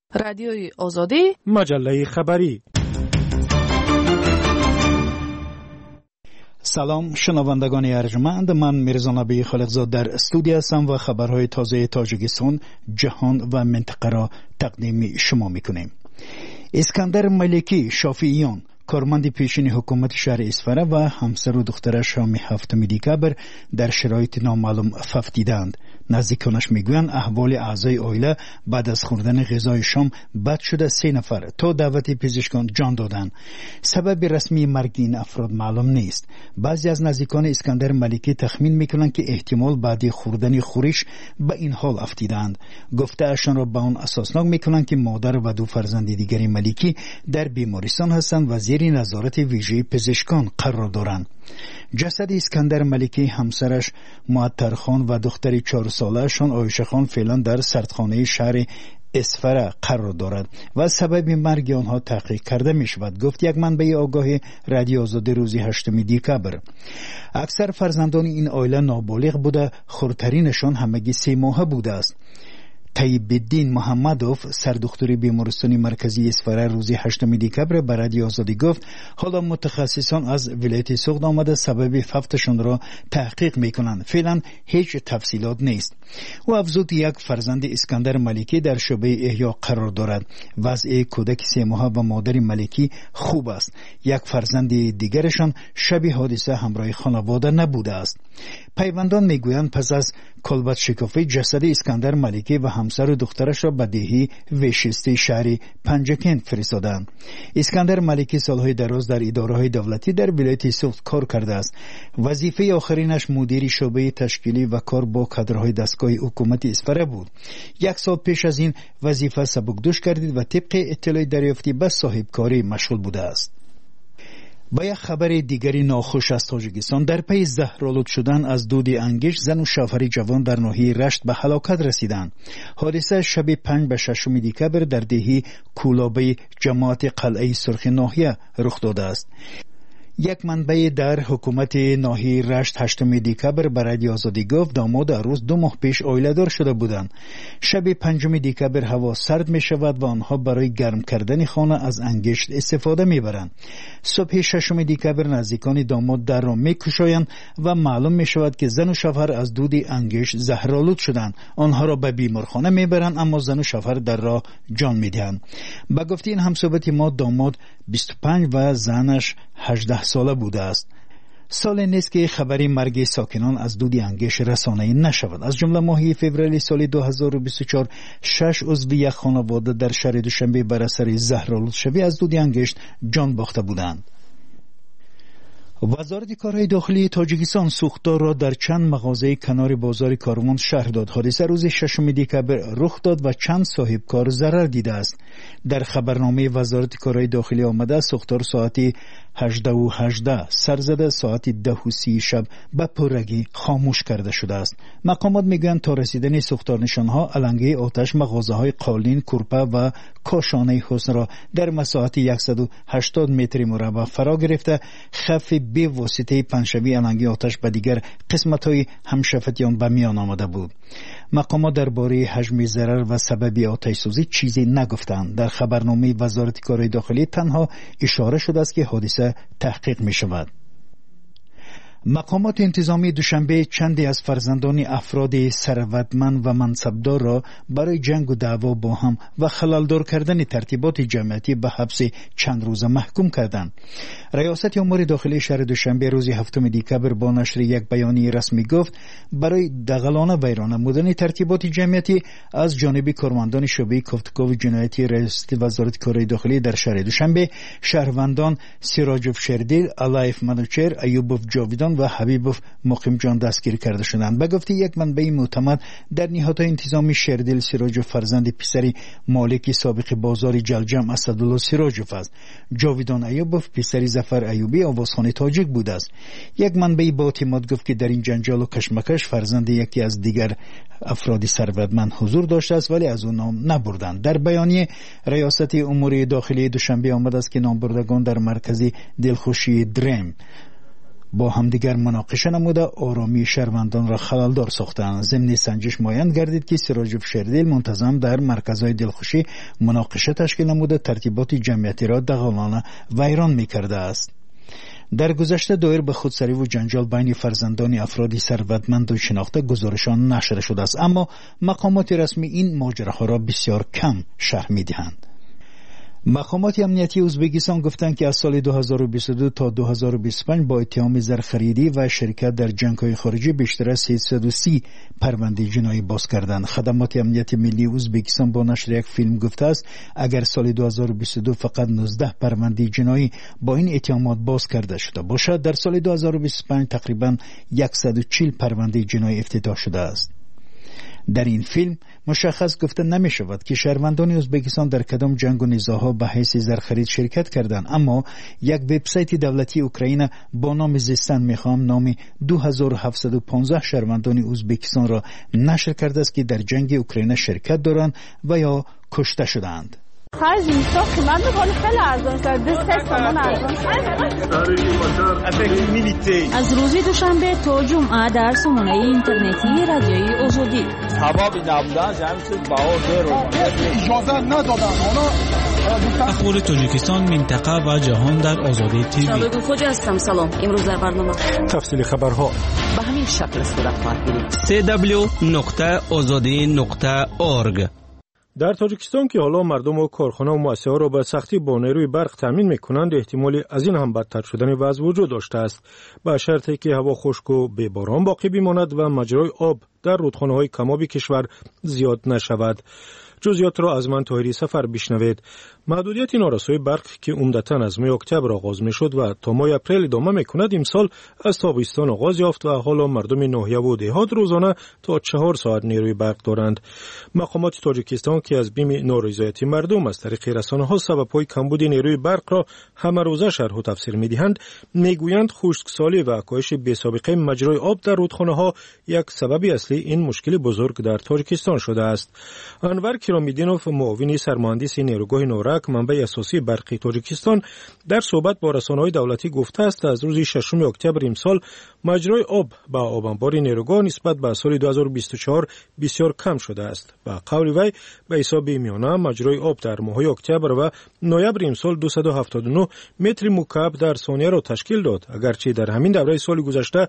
رادیوی آزادی، مجله خبری. سلام شنوندگان ارجمند، من میرزا نبی خالقزاد در استودیو هستم و خبرهای تازه تاجیکستان، جهان و منطقه را تقدیم شما میکنیم. اسکندر ملکی شافعیان، کارمند پیشین حکومت شهر اصفهان و همسر و دخترش شام 7 دکبر در شرایط نامعلوم ففتیدند. نزدیکانش میگویند احوال اعضای عائله بعد از خوردن غذای شام بد شده. 3 نفر تا دعوت پزشکان جان دادند. سبب رسمی مرگ این افراد معلوم نیست. بعضی از نزدیکان اسکندر ملکی تخمین میکنند که احتمال بعد خوردن خورش به این حال افتیدند. گفته اشان را به آن اساسناک میکنند که مادر و 2 فرزند دیگر ملکی در بیمارستان هستند و زیر نظارت ویژه پزشکان قرار دارند. جسد اسکندر ملکی، همسرش معطر خان و دختر 4 ساله شان عایشه خان فعلا در سردخانه شهر اصفهان قرار دارد و سبب مرگ آنها تحقیق کرده می شود، گفت یک منبع آگاه رادیو آزادی روز 8 دکبر. اکثر فرزندان این عائله نابالغ بوده، خردترینشان همگی 3 ماهه بوده است. طیب الدین محمدوف، سردختور بیمارستان مرکزی اصفهان روز 8 دکبر به رادیو آزادی گفت حالا متخصصان از ولایت سوخت آمده سبب فوتشان را تحقیق میکنند. فعلا هیچ تفصیلات نیست. و افزود یک فرزند اسکندر ملکی در شعبه احیا قرار دارد. وضع کودک 3 ماهه و مادر ملکی خوب است. یک فرزند دیگرشان شب حادثه همراه خانواده نبوده است. پیوندان میگویند پس از کلبد شکافی جسد اسکندر ملکی و همسر و دخترش را به دهی ویشسته شهر پنجکند فرستادند. اسکندر ملکی سالهای دراز در اداره‌های دولتی در ولایت سوخت کار کرده است. وظیفه آخرینش مدیر شعبه تشکیلی و کار با کادرهای دستگاه حکومت اصفهان بود. 1 سال پیش از این وظیفه سبکدوش کردید و طبق اطلاع دریافتی به صاحبکاری مشغول بوده است. با یک خبر دیگری ناخوش از تاجیکستان، در پی زهرآلود شدن از دود انگشت زن و شوهر جوان در ناحیه رشت به هلاکت رسیدند. حادثه شب 5 به 6 دکبر در دهی کولابه جماعت قلعه سرخ ناحیه رخ داده است. یک منبع در حکومت ناحیه رشت 8 دکبر به رادیو آزادی گفت داماد عروس 2 ماه پیش عائله دار شده بودند. شب 5 دکبر هوا سرد می شود و آنها برای گرم کردن خانه از انگشت استفاده می برند. صبح 6 دکبر نزدیکان داماد در را می کشایند و معلوم می شود که زن و شوهر از دود انگشت زهرآلود شدند. آنها را به بیمارخانه می برند اما زن و شوهر در راه جان می دهند. به گفته این همصحبت ما داماد 25 و زنش 18 ساله بوده است. سال نیست که خبری مرگ ساکنان از دود انگشت رسانه‌ای نشود. از جمله ماه فوریه سال 2024 6 عضو یک خانواده در شهر دوشنبه بر اثر زهرآلود شوی از دود انگشت جان باخته بودند. وزارت کارهای داخلی تاجیکستان سوختار را در چند مغازه کنار بازار کاروان شهر داد. حادثه روز 6 دکبر رخ داد و چند صاحبکار ضرر دیده است. در خبرنامه وزارت کارهای داخلی آمده سوختار ساعت 18:18 سر زده ساعت 10:30 شب به پرگی خاموش کرده شده است. مقامات میگویند تا رسیدن سوختار نشانها علنگه آتش مغازه های قالین، کورپه و کاشانه حسن را در مساحت 180 متر مربع فرا گرفته. خف به واسطه پنشوی علنگه آتش به دیگر قسمت های همشفتیان به میان آمده بود. مقامات درباره حجم ضرر و سبب آتش سوزی چیزی نگفتند. در خبرنامه وزارت کارهای داخلی تنها اشاره شده است که حادثه تحقیق می شود. مقامات انتظامی دوشنبه چندی از فرزندان افراد ثروتمند و منصبدار را برای جنگ و دعوا با هم و خللدار کردن ترتیبات جمعیتی به حبس چند روزه محکوم کردند. ریاست امور داخلی شهر دوشنبه روز 7 دکبر با نشر یک بیانیه رسمی گفت برای دغلانه ویرانه نمودن ترتیبات جمعیتی از جانب کارمندان شعبه کوفتکوف جنایتی ریاست وزارت کارهای داخلی در شهر دوشنبه شهروندان سیراجوف شردیل، علایف منوچهر، ایوبوف جاویدان و حبیبوف مقیم جان دستگیر کرده شدند. به گفته یک منبع معتمد در نهادهای انتظامی شردیل سیراجوف فرزند پسری مالک سابق بازار جلجم اسدالله سیراجوف است. جاویدان ایوبوف پسری ظفر ایوبی آوازخوان تاجیک بوده است. یک منبع با اعتماد گفت که در این جنجال و کشمکش فرزند یکی از دیگر افراد ثروتمند حضور داشته است ولی از او نام نبردند. در بیانیه ریاست امور داخلی دوشنبه آمده است که نامبردگان در مرکز دلخوشی درم با همدیگر مناقشه نموده آرامی شهروندان را خللدار ساختند. ضمن سنجش معین گردید که سراج فشردیل منتظم در مرکزهای دلخوشی مناقشه تشکیل نموده ترتیبات جمعیتی را دغلانه ویران می‌کرده است. در گذشته دایر به خودسری و جنجال بین فرزندان افرادی ثروتمند و شناخته گزارشان نشر شده است، اما مقامات رسمی این ماجراها را بسیار کم شرح می‌دهند. مقامات امنیتی ازبکستان گفتند که از سال 2022 تا 2025 با اتهام زرخریدی و شرکت در جنگ‌های خارجی بیشتر از 330 پرونده جنایی باز کردند. خدمات امنیتی ملی ازبکستان با نشر یک فیلم گفته است اگر سال 2022 فقط 19 پرونده جنایی با این اتهامات باز کرده شده باشد، در سال 2025 تقریباً 140 پرونده جنایی افتتاح شده است. در این فیلم مشخص گفته نمی شود که شهروندان ازبکستان در کدام جنگ و نزاع‌ها به حیث زرخرید شرکت کردند، اما یک وبسایت دولتی اوکراین با نام زیستن میخوام نام 2715 شهروندان ازبکستان را نشر کرده است که در جنگ اوکراین شرکت دارند و یا کشته شدند. خرج میسا قیمت میکنه خیلی ارزان شد. 2 تومان ارزان شد. از روز دوشنبه تا جمعه در سامانه اینترنتی رادیوی آزادی هوا نبودن جمعیت باور اجازه ندادن. اخبار تاجیکستان، منطقه و جهان در آزادی تیوی. شبکه خوج هستم. سلام. امروز در برنامه تفصیل خبرها به همین شکل صورت خواهد گرفت. www.azadi.org. در تاجیکستان که حالا مردم و کارخانه و مؤسسه‌ها را به سختی با نیروی برق تامین می‌کنند، احتمالی از این هم بدتر شدن وضع وجود داشته است، به شرطی که هوا خشک و بی باران باقی بماند و مجرای آب در رودخانه‌های کمابی کشور زیاد نشود. جزئیات را از من طاهری سفر بشنوید. محدودیت نارسایی برق که عمدتاً از ماه اکتبر آغاز می‌شد و تا ماه اپریل ادامه می‌کند، امسال از تابستان آغاز یافت و حالا مردم ناحیه و دهات روزانه تا 4 ساعت نیروی برق دارند. مقامات تاجیکستان که از بیم نارضایتی مردم از طریق رسانه‌ها سبب‌های کمبود نیروی برق را همه روزه شرح و تفسیر می‌دهند، می‌گویند خشکسالی و کاهش بی‌سابقه مجرای آب در رودخانه‌ها یک سبب اصلی این مشکل بزرگ در تاجیکستان شده است. انور کرامیدینوف، معاون سرمهندس نیروگاه نورک، منبع اساسی برق تاجیکستان، در صحبت با رسانه‌های دولتی گفته است از روز 6 اکتبر امسال مجرای آب با آبانبار نیروگاه نسبت به سال 2024 بسیار کم شده است. با قول وی به حساب میانه مجرای آب در ماه‌های اکتبر و نوامبر امسال 279 متر مکعب در ثانیه را تشکیل داد، اگرچه در همین دوره سال گذشته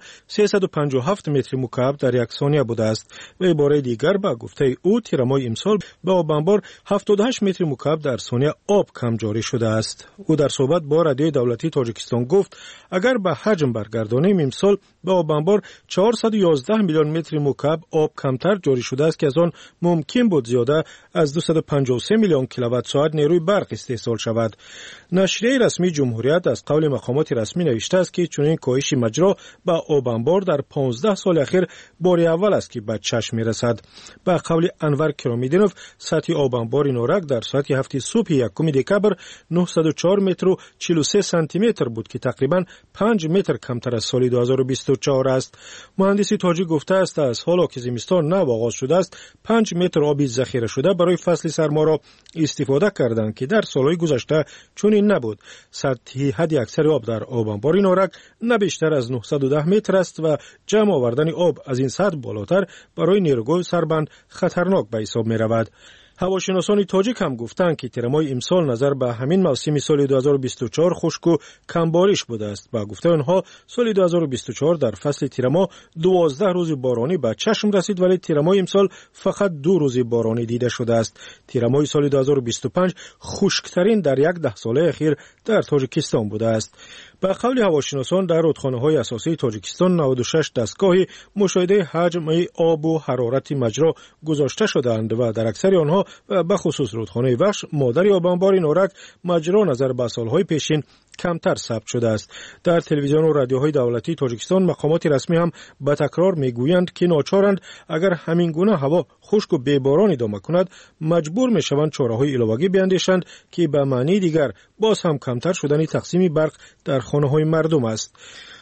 357 متر مکعب در یک ثانیه بوده است. به عباره دیگر با گفته او تیرمای امسال به آبانبار 78 متر مکعب در ثانیه آب کم جاری شده است. او در صحبت با رادیوی دولتی تاجیکستان گفت اگر به حجم برگردانیم امسال به آبانبار 411 میلیون متر مکعب آب کمتر جاری شده است که از آن ممکن بود زیاده از 253 میلیون کیلووات ساعت نیروی برق استحصال شود. نشریه رسمی جمهوریت از قول مقامات رسمی نوشته است که چنین کاهش مجرا به آبانبار در 15 سال اخیر بار اول است که به چشم میرسد. به قول انور کرامیدینوف، سطح آبانبار نورک در ساعت 7 صبح 1 دکبر 904 متر و 43 سانتی متر بود که تقریباً 5 متر کمتر از سال 2024 است. مهندس تاجیک گفته است از حالا که زمستان نو آغاز شده است 5 متر آبی ذخیره شده برای فصل سرما را استفاده کردند که در سالهای گذشته چنین نبود. سطح حد اکثر آب در آبانبار نورک نه بیشتر از 910 متر است و جمع آوردن آب از این سطح بالاتر برای نیروگاه سربند خطرناک به حساب می رود. هواشناسان تاجیک هم گفتند که تیرمای امسال نظر به همین موسم سال 2024 خشک و کمبارش بوده است. با گفته آنها سال 2024 در فصل تیرما 12 روز بارانی به چشم رسید، ولی تیرمای امسال فقط 2 روز بارانی دیده شده است. تیرمای سال 2025 خشکترین در 10 ساله اخیر در تاجیکستان بوده است. به قول هواشناسان در رودخانه‌های اساسی تاجیکستان 96 دستگاه مشاهده حجم آب و حرارت مجرا گذاشته شدند و در اکثر آنها به خصوص رودخانه وحش مادر آبانبار نورک مجرا نظر به سالهای پیشین کمتر ثبت شده است. در تلویزیون و رادیوهای دولتی تاجیکستان مقامات رسمی هم به تکرار میگویند که ناچارند اگر همین گونه هوا خشک و بی‌باران ادامه کند مجبور میشوند چاره‌های علاوه‌ای بیاندیشند که به معنی دیگر باز هم کمتر شدن تقسیم برق در خانه‌های مردم است.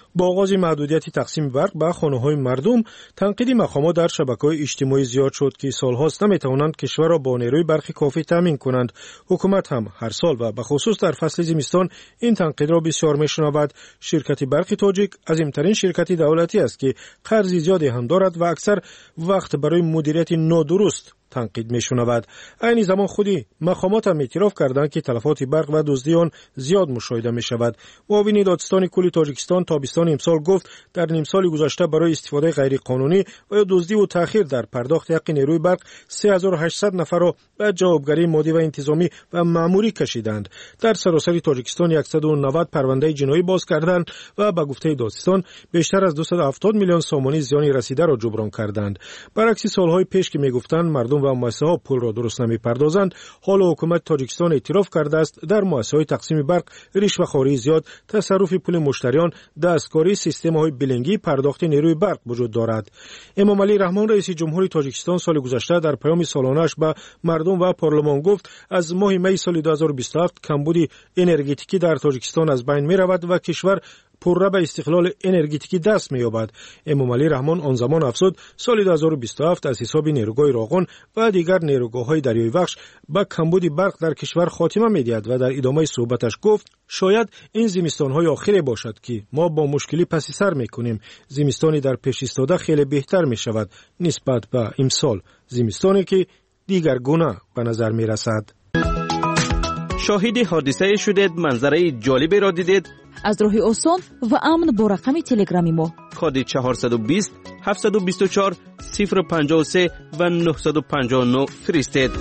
با آغاز محدودیت تقسیم برق به خانه‌های مردم، تنقید مقامات در شبکه‌های اجتماعی زیاد شد که سال‌هاست نمی‌توانند کشور را با نیروی برقی کافی تامین کنند. حکومت هم هر سال و به خصوص در فصل زمستان این تنقید را بسیار می‌شنود. شرکت برق تاجیک عظیم‌ترین شرکت دولتی است که قرض زیادی هم دارد و اکثر وقت برای مدیریت نادرست تنقید می‌شنود. این زمان خودی مقامات هم اعتراف کردند که تلفات برق و دزدی آن زیاد مشاهده می‌شود. معاون دادستان کل تاجیکستان تابستان امسال گفت در نیم سال گذشته برای استفاده غیرقانونی و یا دزدی و تأخیر در پرداخت حق نیروی برق 3800 نفر را به جوابگری مالی و انتظامی و مأموری کشیدند. در سراسر تاجیکستان 190 پرونده جنایی باز کردند و به گفته دادستان بیشتر از 270 میلیون سومانی زیانی رسیده را جبران کردند. برعکس سالهای پیش که میگفتند مردم و مؤسسه‌ها پول را درست نمی‌پردازند، حالا حکومت تاجیکستان اعتراف کرده است در مؤسسه‌های تقسیم برق رشوه‌خواری زیاد، تصرف پول مشتریان، دستکاری سیستم‌های بیلینگی پرداخت نیروی برق وجود دارد. امام علی رحمان رئیس جمهوری تاجیکستان سال گذشته در پیام سالانه‌اش به مردم و پارلمان گفت از ماه می سال 2027 کمبود انرژتیکی در تاجیکستان از بین می‌رود و کشور پرره به استقلال انرژتیکی دست می‌یابد. امام علی رحمان آن زمان افزود سال 2027 از حساب نیروگاه راغون و دیگر نیروگاه‌های دریایی بخش به کمبود برق در کشور خاتمه می‌دهد و در ادامه صحبتش گفت شاید این زمستان‌های آخری باشد که ما با مشکلی پس سر می‌کنیم. زمستانی در پیش ایستاده خیلی بهتر می‌شود نسبت به امسال، زمستانی که دیگرگونه به نظر می‌رسد. شاهد حادثه شدید، منظره جالبی را دیدید؟ از راه آسان و امن با رقم تلگرامی ما کد 420 724 053 و 959 فرستید.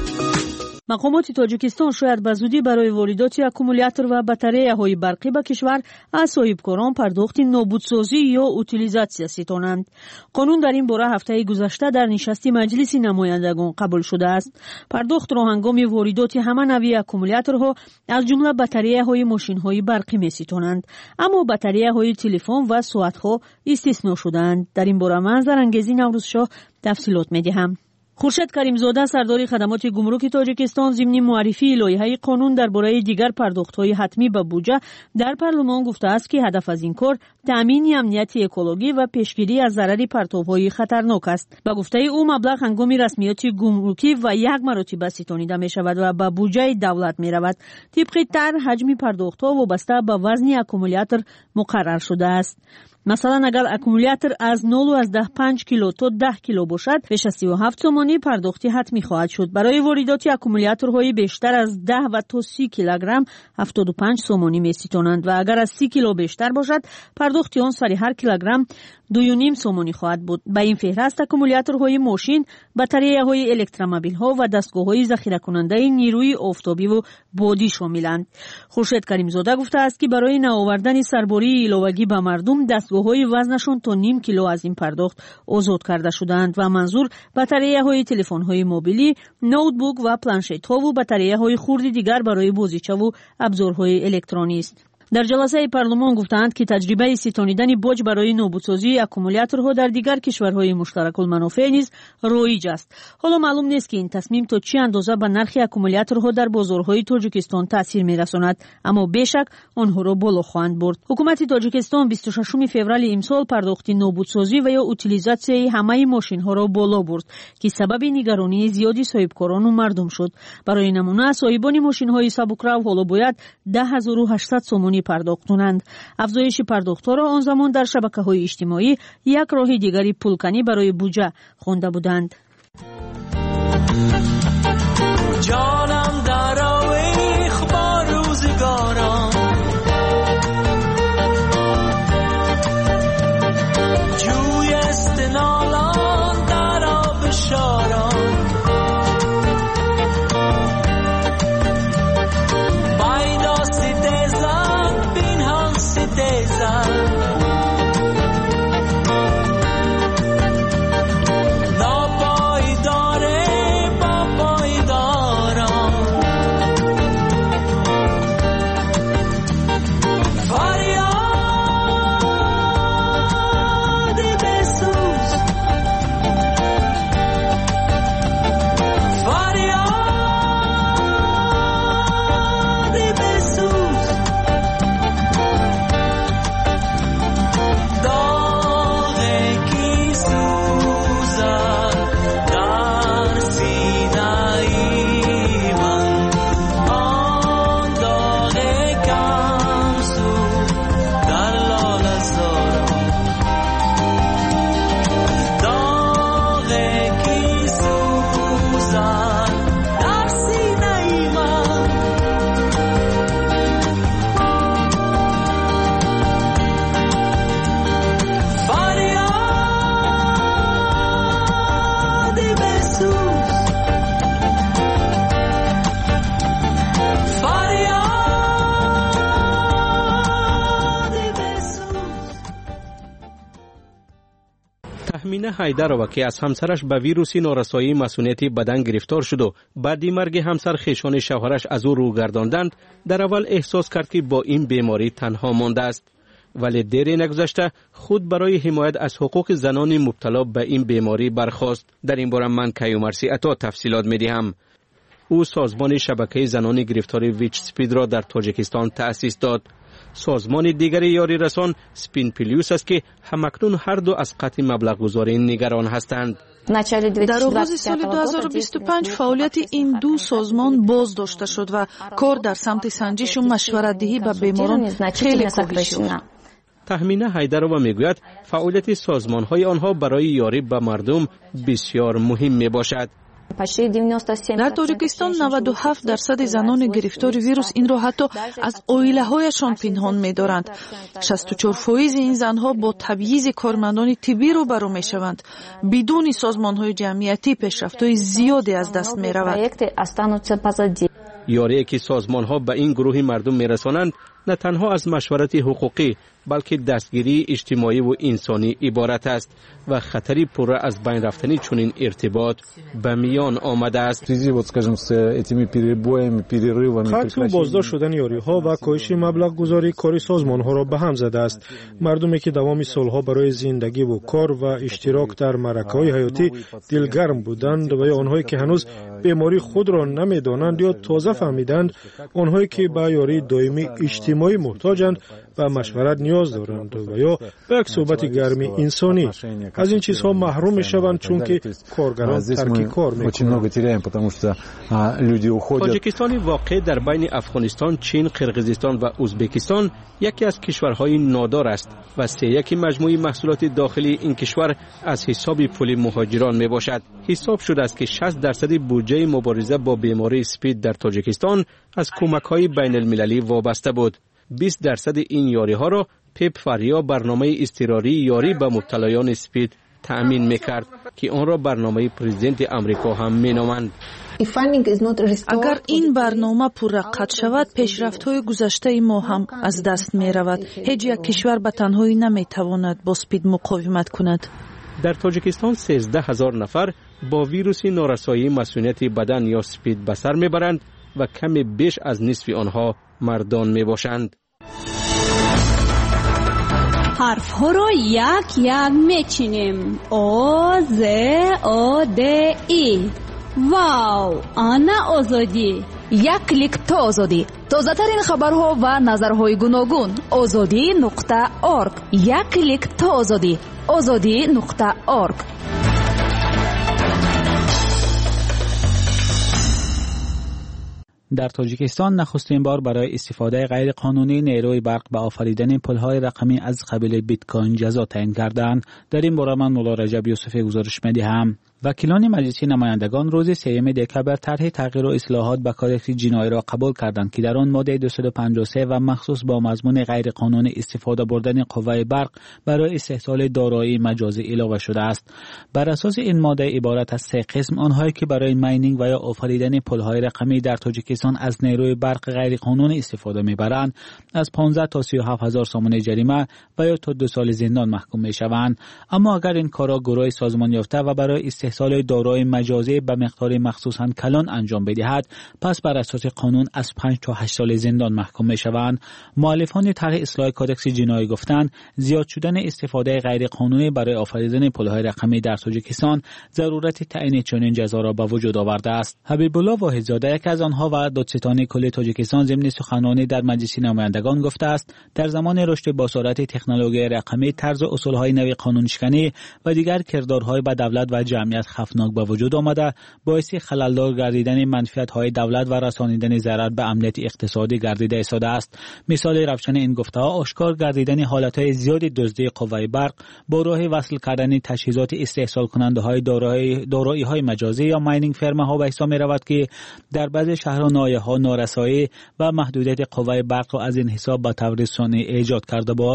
مقامات تاجیکستان شاید به زودی برای واردات اکومولاتور و باتری‌های برقی به کشور از صاحبکاران پرداخت نابودسازی یا اوتیلیزاسیا ستانند. قانون در این باره هفته گذشته در نشست مجلس نمایندگان قبول شده است. پرداخت را هنگام واردات همه نوع اکومولاتورها از جمله باتری‌های ماشین‌های برقی می‌ستانند، اما باتری‌های تلفن و ساعت‌ها استثنا شدند. در این باره منظر انگیزی نوروزشاه تفصیلات می‌دهم. خورشید کریمزاده سردار خدمات گمرک تاجیکستان ضمن معرفی لایحه قانون درباره دیگر پرداخت‌های حتمی به بودجه در پارلمان گفته است که هدف از این کار تامین امنیت اکولوژی و پیشگیری از ضرر پرتوهای خطرناک است. به گفته او مبلغ هنگام رسمیات گمرکی و یک مرتبه ستانیده می شود و به بودجه دولت می رود. طبق طرح حجم پرداخت‌ها وابسته به وزن اکومولاتور مقرر شده است. مثلا اگر اکومولاتور از 0.5 کیلو تا 10 کیلو باشد، بیش از 37 سومانی پرداختی حتمی خواهد شد. برای واردات اکومولاتورهای بیشتر از 10 و تا 30 کیلوگرم 75 سومانی می‌ستانند و اگر از 30 کیلو بیشتر باشد، پرداخت آن سر هر کیلوگرم 2.5 سومانی خواهد بود. به این فهرست اکومولاتورهای ماشین، باتری‌های الکترومبیل‌ها و دستگاه‌های ذخیره‌کننده نیروی آفتابی و بادی شاملند. خورشید کریمزاده گفته است که برای نوآوردن سرباری علاوگی به مردم دستگاه‌های وزنشون تا نیم کیلو از این پرداخت آزاد کرده شدند و منظور باتری‌های تلفن‌های موبیلی، نوتبوک و پلنشت‌ها و باتری‌های خرد دیگر برای بازیچه و ابزارهای الکترونی است. در جلسه پارلمان گفتند که تجربه ستانیدن باج برای نابودسازی اکومولاتورها در دیگر کشورهای مشترک المنافع نیز رایج است. حالا معلوم نیست که این تصمیم تا چه اندازه به نرخ اکومولاتورها در بازارهای تاجیکستان تاثیر می‌رساند، اما بیشک آنها را بالا خواهند برد. حکومت تاجیکستان 26 فوریه امسال پرداخت نابودسازی و یا اوتیلیزاسیای همه ماشین‌ها را بالا برد که سبب نگرانی زیادی صاحبکاران و مردم شد. برای نمونه صاحبان ماشین‌های سبکرو حالا باید 10800 سومانی پرداخت کنند. افزایش پرداخت‌ها را آن زمان در شبکه‌های اجتماعی یک راه دیگری پولکنی برای بودجه خوانده بودند. جانم در آویخ با روزگاران، جوی استنالان در آب شاران، ناپایداره با پایداران. تهمینه حیدرова که از همسرش به ویروس نارسایی مسئولیت بدن گرفتار شد و بعد مرگ همسر خویشان شوهرش از او رو گرداندند، در اول احساس کرد که با این بیماری تنها مانده است. ولی دیر نگذشته خود برای حمایت از حقوق زنان مبتلا به این بیماری برخاست. در این باره من کیومرثی عطا تفصیلات می‌دهم. او سازمان شبکه زنان گرفتار ویچ سپید را در تاجیکستان تأسیس داد. سازمان دیگر یاری رسان سپین پلیوس است که همکنون هر دو از قطع مبلغ گذاری نگران هستند. در آغاز سال 2025 فعالیت این دو سازمان باز داشته شد و کار در سمت سنجش و مشورت‌دهی به بیماران خیلی کاهش یافت. تهمینه حیدرова میگوید فعالیت سازمان‌های آنها برای یاری به مردم بسیار مهم میباشد. در تاجیکستان 97% زنان گرفتار ویروس این را حتی از عائله‌هایشان پنهان می‌دارند. 64% این زنها با تبعیض کارمندان طبی روبرو می‌شوند. بدون سازمان‌های جمعیتی پیشرفت‌های زیادی از دست می‌رود. یاری که سازمان‌ها به این گروه مردم می‌رسانند نه تنها از مشورت حقوقی بلکه دستگیری اجتماعی و انسانی عبارت است و خطری پر از بین رفتنی چنین ارتباط به میان آمده است. قطع و بازداشت شدن یاری‌ها و کاهش مبلغ گذاری کار سازمان‌ها را به هم زده است. مردمی که دوام سالها برای زندگی و کار و اشتراک در معرکه‌های حیاتی دلگرم بودند و آنهایی که هنوز بیماری خود را نمی‌دانند یا تازه فهمیدند، آنهایی که به یاری دائمی اجتماعی محتاجند و مشورت نیاز دارند و یا به یک صحبت گرمی انسانی، از این چیزها محروم میشوند چون که کارگران ترک کار میکنند. تاجیکستان واقع در بین افغانستان، چین، قرقیزستان و ازبکستان یکی از کشورهای نادار است و 3/1 مجموع محصولات داخلی این کشور از حساب پول مهاجران می باشد. حساب شده است که 60% بودجه مبارزه با بیماری اسپید در تاجیکستان از کمک‌های بین المللی وابسته بود. 20% این یاری ها را پپ فاریا برنامه اضطراری یاری به مبتلایان اسپید تأمین میکرد که آن را برنامه پرزیدنت امریکا هم مینامند. اگر این برنامه پررقت شود، پیشرفت‌های گذشته ما هم از دست می رود. هیچ یک کشور به تنهایی نمی تواند با اسپید مقاومت کند. در تاجیکستان 13,000 نفر با ویروس نارسایی مسئولیت بدن یا اسپید به سر میبرند و کمی بیش از نصف آنها مردان می باشند. حرف ها را یک یک می چینیم. آ ز آ د ای. واو، آنا آزادی. یک کلیک تا آزادی. تازه ترین خبرها و نظرهای گوناگون. azadi.org. یک کلیک تا آزادی. azadi.org. در تاجیکستان نخستین بار برای استفاده غیر قانونی نیروی برق به آفریدن پل‌های رقمی از قبیل بیت کوین جزا تعیین کردند. در این باره من مولا رجب یوسفی گزارش می‌دهم. وکیلان مجلس نمایندگان روز 3 دکبر طرح تغییر و اصلاحات به کادکس جنایی را قبول کردند که در آن ماده 253 و مخصوص با مضمون غیر قانونی استفاده بردن قوه برق برای استحصال دارایی مجازی علاوه شده است. بر اساس این ماده عبارت از 3 قسم، آنهایی که برای ماینینگ و یا آفریدن پل‌های رقمی در تاجیکستان از نیروی برق غیر قانونی استفاده می‌برند، از 15 تا 37,000 سامانه جریمه و یا تا 2 سال زندان محکوم می‌شوند. اما اگر این کارا گروه سازمان یافته و برای استحصال دارایی مجازی به مقدار مخصوصاً کلان انجام بدهد، پس بر اساس قانون از 5 تا 8 سال زندان محکوم می‌شوند. مؤلفان طرح اصلاح کادکس جنایی گفتند زیاد شدن استفاده غیر قانونی برای آفریدن پل‌های رقمی در تاجیکستان ضرورت تعیین چنین جزا را به وجود آورده است. حبیب الله واحدزاده یک از آنها و دادستان کل تاجیکستان ضمن سخنرانی در مجلس نمایندگان گفته است در زمان رشد با سرعت تکنولوژی رقمی، طرز و اصول‌های نوی قانونشکنی و دیگر کردارهای به دولت و جمعیت خفناک به وجود آمده، باعث خلل‌دار گردیدن منفعت‌های دولت و رسانیدن ضرر به امنیت اقتصادی گردیده ایستاده است. مثال روشن این گفته‌ها آشکار گردیدن حالت‌های زیاد دزدی قوه برق با راه وصل کردن تجهیزات استحصال کننده‌های دارایی‌های مجازی یا ماینینگ فرم‌ها به حساب می‌رود که در بعضی شهرها نایه‌ها نارسایی و محدودیت قوه برق را از این حساب به طور ثانی ایجاد کرده بود.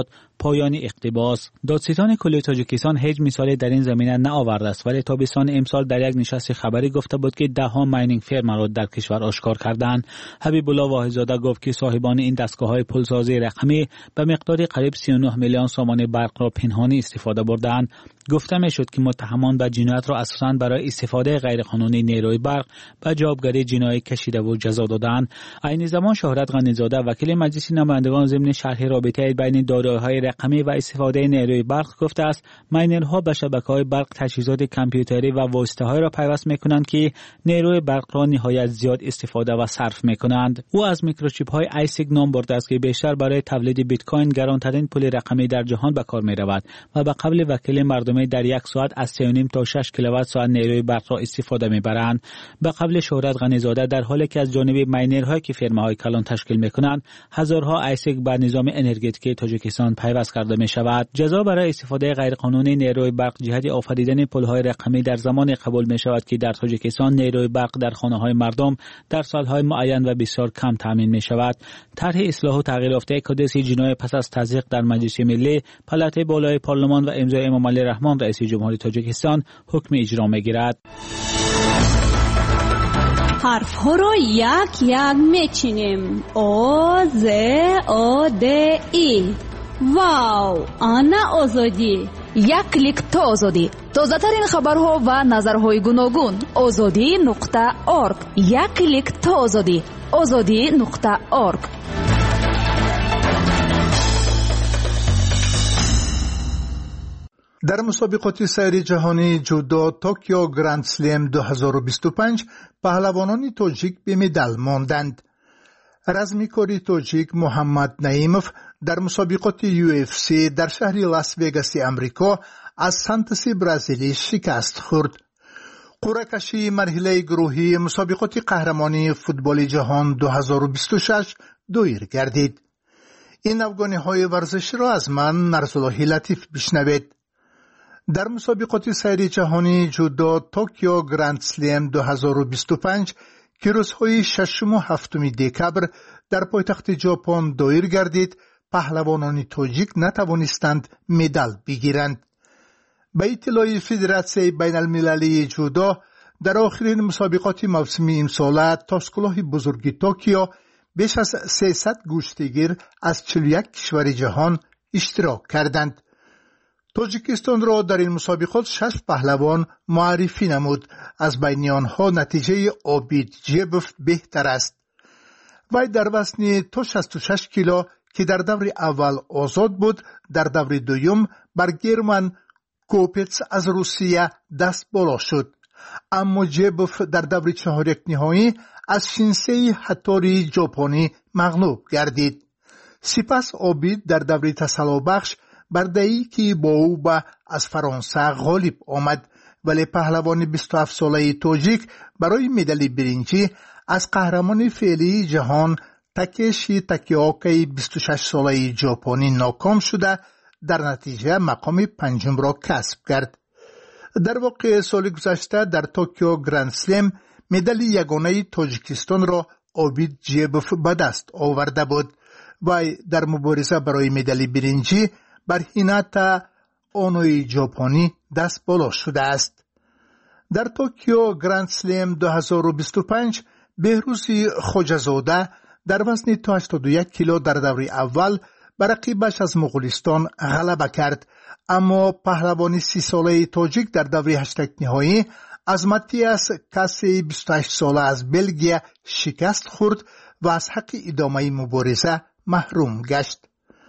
پایان اقتباس. دادستان کل تاجیکستان هیچ مثالی در این زمینه نآورده است، ولی تابستان امسال در یک نشست خبری گفته بود که 10 ماینینگ فرم را در کشور آشکار کردند. حبیب الله واحدزاده گفت که صاحبان این دستگاه‌های پولسازی رقمی به مقدار قریب 39 میلیون سامان برق را پنهانی استفاده بردند. گفته میشد که متهمان به جنایت را اساساً برای استفاده غیرقانونی نیروی برق به جوابگری جنایی کشیده و جزا دادند. عین زمان شهرت غنی‌زاده وکیل مجلس نمایندگان ضمن شرح رابطه بین دارایی‌های رقمی و استفاده نیروی برق گفته است ماینرها به شبکه‌های برق تجهیزات کامپیوتری و واسطه‌های را پیوست می‌کنند که نیروی برق را نهایت زیاد استفاده و صرف می‌کنند. او از میکروچیپ‌های آیسیگ نام برده است که بیشتر برای تولید بیت کوین گرانترین پول رقمی در جهان به کار می‌رود و به قول وکیل مردمی در یک ساعت از 3.5 تا 6 کیلووات ساعت نیروی برق را استفاده می‌برند. به قول شهرت غنی‌زاده در حالی که از جانب ماینرهایی که فرم‌های کلان تشکیل می‌کنند هزارها آیسیگ به نظام انرژتیکی تاجیکستان پیوست کرده می‌شود. جزا برای استفاده غیرقانونی نیروی برق جهت آفریدن پل‌های رقمی در زمان قبول می‌شود که در تاجیکستان نیروی برق در خانه‌های مردم در سال‌های معین و بسیار کم تامین می‌شود. طرح اصلاح و تغییرافته کدس جنایی پس از تصدیق در مجلس ملی، پالات بالای پارلمان و امضای امام علی رحمان رئیس جمهوری تاجیکستان حکم اجرا می‌گیرد. حرف ها را یک یک میچینیم. آ ز آ د ای. واو، آنا آزادی. یک کلیک تا آزادی. تازه ترین خبرها و نظرهای گوناگون. azadi.org. یک کلیک تا آزادی. azadi.org. در مسابقات سیر جهانی جودو توکیو گرند سلم 2025 پهلوانان تاجیک به مدال ماندند. رزمیکاری تاجیک محمد نعیمов در مسابقات UFC در شهر لاس وگاس امریکا از سانتوس برزیلی شکست خورد. قرعه کشی مرحله گروهی مسابقات قهرمانی فوتبال جهان 2026 دایر گردید. این افغانی‌های ورزش را از من نرسالله لطیف بشنوید. در مسابقات سیر جهانی جودو توکیو گرند سلم 2025 که روزهای 6 و 7 دکبر در پایتخت ژاپن دایر گردید، پهلوانان تاجیک نتوانستند مدال بگیرند. به اطلاع فدراسیون بین المللی جودو در آخرین مسابقات موسمی امسال تاشکلاه بزرگ توکیو بیش از 300 گوشتگیر از 41 کشور جهان اشتراک کردند. تاجیکستان را در این مسابقات 6 پهلوان معرفی نمود. از بین آنها نتیجه عابید جیبوف بهتر است. وی در وزن تا 66 کیلو که در دور اول آزاد بود، در دور دوم بر گرمن کوپتس از روسیه دست بالا شد. اما جیبوف در دور 4 نهایی از شینسئی هاتوری ژاپنی مغلوب گردید. سپس عابید در دور تسلابخش بر دایکی با او از فرانسه غالب آمد، ولی پهلوان 27 ساله تاجیک برای مدال برنجی از قهرمان فعلی جهان تاکشی تاکیوکی 26 ساله ژاپنی ناکام شده در نتیجه مقام 5 را کسب کرد. در واقع سال گذشته در توکیو گرند سلم مدال یگانه تاجیکستان را عابید جیبوف به دست آورده بود و در مبارزه برای مدال برنجی بر هیناتا اونوی ژاپنی دست بالا شده است. در توکیو گرند سلم 2025 بهروزی خوجزاده در وزن تا 81 کیلو در دور اول بر رقیبش از مغولستان غلبه کرد، اما پهلوان 30 ساله تاجیک در دور 8 نهایی از ماتیاس کاسی 28 ساله از بلژیم شکست خورد و از حق ادامه مبارزه محروم گشت.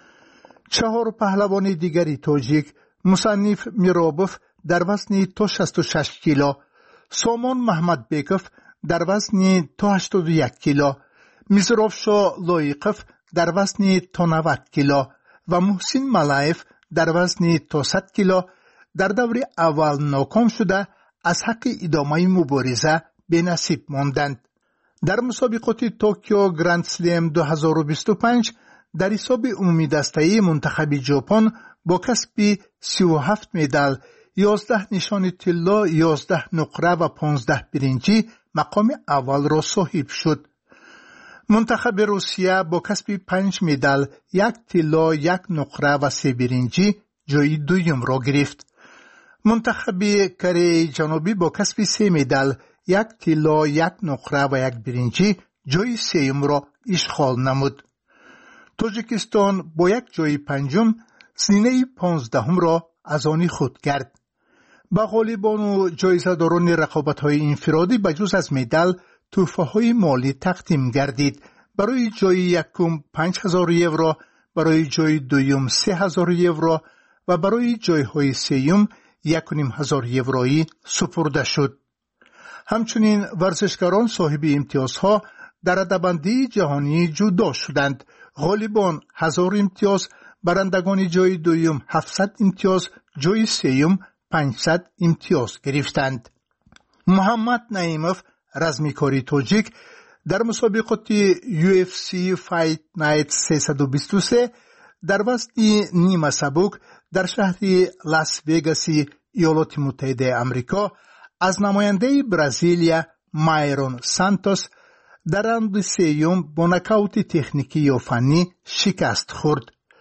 4 پهلوان دیگری تاجیک مصنف میرابوف در وزن تا 66 کیلو، سامان محمد بیکوف در وزن تا 81 کیلو، میزروفشا لایقوف در وزن تا 90 کیلو و محسن ملایف در وزن تا 100 کیلو در دور اول ناکام شده از حق ادامه مبارزه به نصیب ماندند. در مسابقات توکیو گرند سلم 2025 در حساب عمومی دسته منتخب ژاپن با کسب 37 مدال، 11 نشان طلا، 11 نقره و 15 برنجی مقام اول را صاحب شد. منتخب روسیه با کسب 5 مدال، 1 طلا، 1 نقره و 3 برنجی جای دوم را گرفت. منتخب کره جنوبی با کسب 3 مدال، 1 طلا، 1 نقره و 1 برنجی جای سوم را اشغال نمود. تاجیکستان با 1 جای پنجم زینه 15 را از آن خود کرد. با غالبان و جایزه‌داران رقابت‌های انفرادی بجز از مدال تحفه‌های مالی تقدیم گردید. برای جای یکم 5000 یورو، برای جای دوم 3000 یورو و برای جایهای سوم 1500 یورویی سپرده شد. همچنین ورزشکاران صاحب امتیازها در رده‌بندی جهانی جدا شدند. غالبان 1000 امتیاز، برندگان جای دوم 700 امتیاز، جای سوم 500 امتیاز گرفتند. محمد نعیمов رزمیکاری تاجیک در مسابقات UFC Fight Night 323 در وزن نیمه سبک در شهر لاس وگاس ایالات متحده آمریکا از نماینده برزیلیا مایرون سانتوس در راند سوم با نکاوت تکنیکی یا فنی شکست خورد.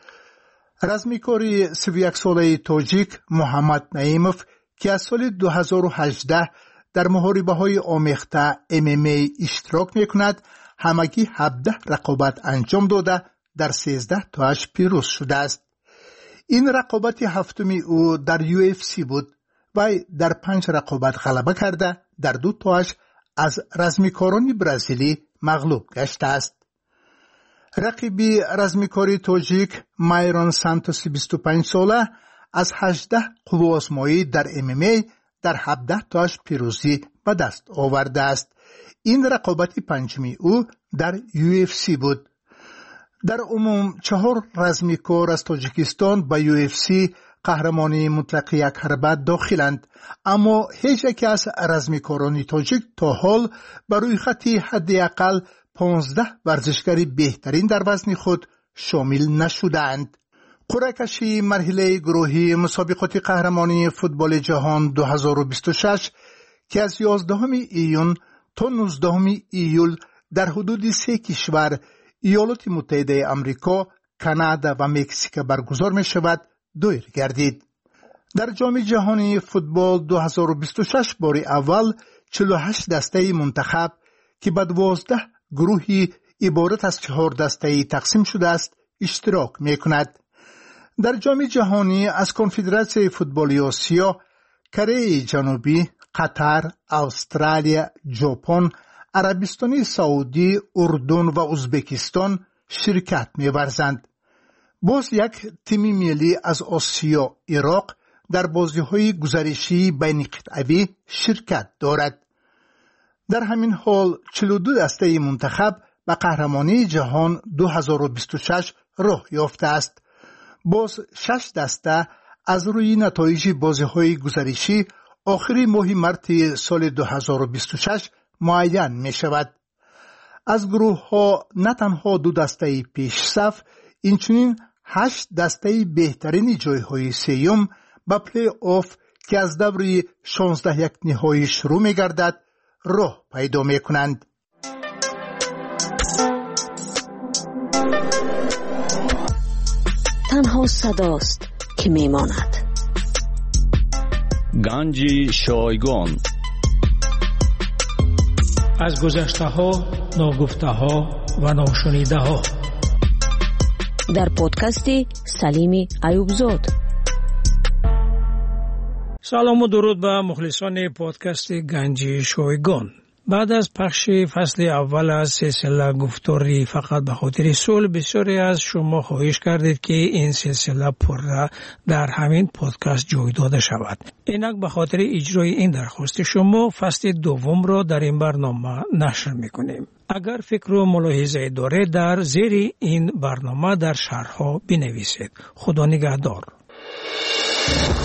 رزمیکاری 31 ساله تاجیک محمد نعیمов که از سال 2018 در محاربه‌های آمیخته MMA اشتراک می‌کند، همگی 17 رقابت انجام داده در 13 تاش پیروز شده است. این رقابت هفتمی او در UFC بود و در 5 رقابت غلبه کرده در 2 تاش از رزمیکاران برزیلی مغلوب گشته است. رقیبی رزمیکاری تاجیک مایرون سانتوس 25 ساله از 18 قوه‌آزمایی در MMA در 17 تاش پیروزی به دست آورده است. این رقابت پنجمی او در UFC بود. در عموم 4 رزمیکار از تاجیکستان به UFC قهرمانی مطلق یک حربت داخلند، اما هیچ یک از رزمیکاران تاجیک تا حال بر روی خط حداقل 15 ورزشکار بهترین در وزن خود شامل نشدند. قرعه کشی مرحله گروهی مسابقات قهرمانی فوتبال جهان 2026 که از 11 ایون تا 19 ایول در حدود 3 کشور ایالات متحده آمریکا، کانادا و مکزیک برگزار می شود دایر گردید. در جام جهانی فوتبال 2026 بار اول 48 دسته منتخب که به 12 گروهی عبارت از 4 دسته تقسیم شده است اشتراک می کند. در جام جهانی از کنفدراسیون فوتبال آسیا، کره جنوبی، قطر، استرالیا، ژاپن، عربستان سعودی، اردن و ازبکستان شرکت می‌ورزند. باز یک تیم ملی از آسیا، عراق در بازی‌های گزارشی بین قطعی شرکت دارد. در همین حال 42 دسته منتخب به قهرمانی جهان 2026 راه یافته است. باز 6 دسته از روی نتایج بازی‌های گزارشی آخری ماه مارس سال 2026 معین می شود. از گروه ها نه تنها 2 دسته پیش صف، اینچنین 8 دسته بهترین جایهای سوم به پلی آف که از دور 16 یک نهایی شروع می گردد راه پیدا می کنند. تنها صداست که می ماند. گنج شایگان از گذشته ها، ناگفته ها و ناشنیده ها در پادکست سلیم ایوبزاد. سلام و درود به مخلصان پادکست گنج شایگان. بعد از پخش فصل اول از سلسله گفتاری فقط به خاطر صلح، بسیاری از شما خواهش کردید که این سلسله پرره در همین پادکست جای داده شود. اینک به خاطر اجرای این درخواست شما فصل دوم را در این برنامه نشر میکنیم. اگر فکر و ملاحظه داره در زیر این برنامه در شرح‌ها بنویسید. خدا نگهدار.